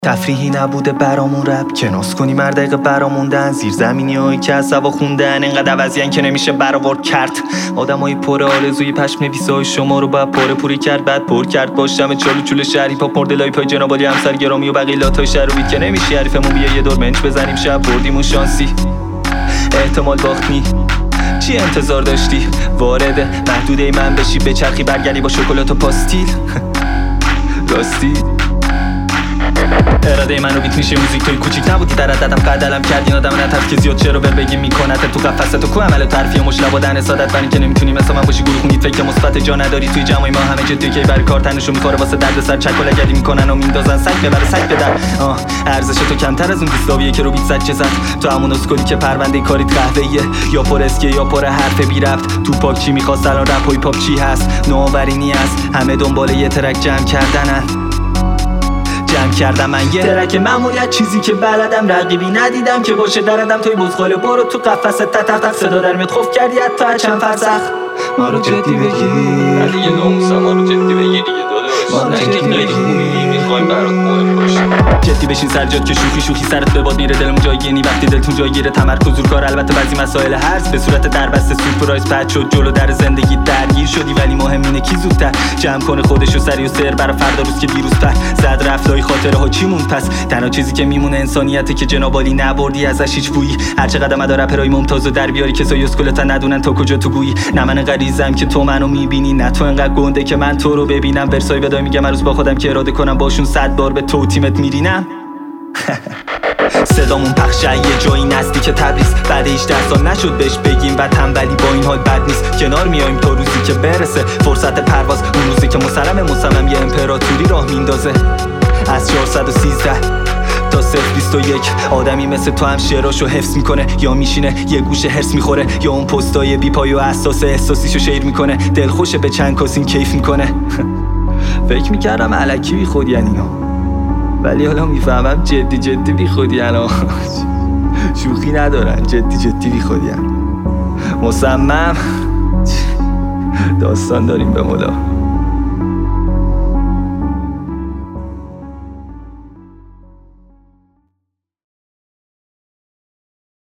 تفریحی نبوده برامون رپ که ناز کنی مردقه براموندن زیر زمینی هایی که از هوا خوندن اینقدر عوضیان که نمیشه برآورد کرد. آدمای پر آرزوی پشم نویسه های شما رو باید پوری کرد بعد پر کرد باشم چالو چول شهری پاپ مردلای پای جنابالی همسر گرامی و بقیه لاتای شهر رو بید که نمیشه حریفمون بیا یه دور منچ بزنیم شب بردیمون شانسی احتمال باختنی چی انتظار داشتی وارد محدوده من بشی به چرخی برگردی با شکلات و پاستیل راستی اراده من رو بیت میشه موزیک توی کوچیک نبودی در عددم قدلم کردین آدم نترس که زیاد چرا بگی میکنت تو قفسه تو کو عمل ترفیع مشلب و دهن سادت برین که نمیتونی مثلا من باشی گروه خونید فکر مثبت جا نداری توی جمعی ما همه جدی که برای کار تنشو میخوره واسه دردسر چک و لگدی میکنن و میندازن سگ ببره سگ بدر ارزش تو کمتر از اون دیسلاویه که رو بیت سچ زد تو همون اسکلی که پرونده کاریت قهوه‌ایه یا پر اسکیه یا پر حرف بی ربط تو پاک چی میخواست الان رپ و پاپ چی هست نوآورینی است همه دنبال یه ترک جمع کردم من یه ترک معمولیت چیزی که بلدم رقیبی ندیدم که باشه دردم توی بزغاله برو تو قفسه تق صدا در میاد خوف کردی حتی چند فرسخ ما رو جدی بگیر علی ناموسم ما رو جدی بگیر ما رو جدی بگیر میخوایم برات مهم باشه جدی بشین سرجات که شوخی سرت به باد میره دلمون جایگیری وقتی دلتون جایگیره تمرکز زور کار البته بعضی مسائل هرز به صورت دربسته سورپرایز پد شد جلو در زندگی درگیر شدی ولی مهم اینه کی زودتر جمع کنه خودشو سری و سر برای فردا روز که دیروزتر زد رفتای خاطره ها چی مون پس تنها چیزی که میمونه انسانیته که جنابالی نبردی ازش هیچ بویی هر چقدر مدار رپرای ممتازو در بیاری که سایه اسکلتا ندونن تا کجا تو گویی نه من غریزم که تو منو میبینی نه تو انقدر گنده که من تو رو ببینم ورسای بدای میگم هر روز با خودم که اراده کنم باشون 100 بار به تو تیمت میرینم صدامون پخشه یه جایی نزدیک تبریز بعد 18 سال نشد بهش بگیم و تنبلی با این حال بد نیست کنار میایم تا روزی که برسه فرصت پرواز اون روزی که مصمم یه امپراتوری راه میندازه از 413 تا 021 آدمی مثل تو هم شعراشو حفظ میکنه یا میشینه یه گوشه هرس میخوره یا اون پستای بی پای و اساس احساسیشو شیر میکنه دلخوشه به چند کاسین کیف میکنه فکر میکردم الکی بی خودی اینا ولی حالا میفهمم جدی بی خودی شوخی ندارن جدی بی خودی مصمم داستان داریم به مولا